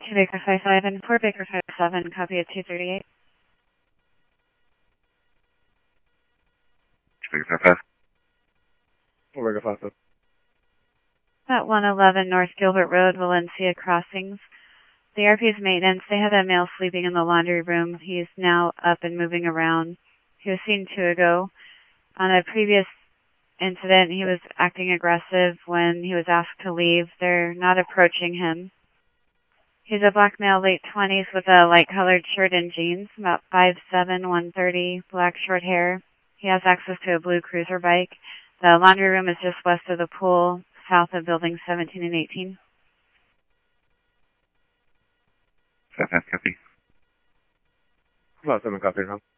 2 Baker 55 and 4 Baker 57, copy at 238. 2 Baker 55. 4 Baker 55. At 111 North Gilbert Road, Valencia Crossings. The RP's maintenance, they had a male sleeping in the laundry room. He's now up and moving around. He was seen 2 ago. On a previous incident, he was acting aggressive when he was asked to leave. They're not approaching him. He's a black male, late 20s, with a light-colored shirt and jeans, about 5'7", 130, black short hair. He has access to a blue cruiser bike. The laundry room is just west of the pool, south of buildings 17 and 18. 55, copy. 57, copy now.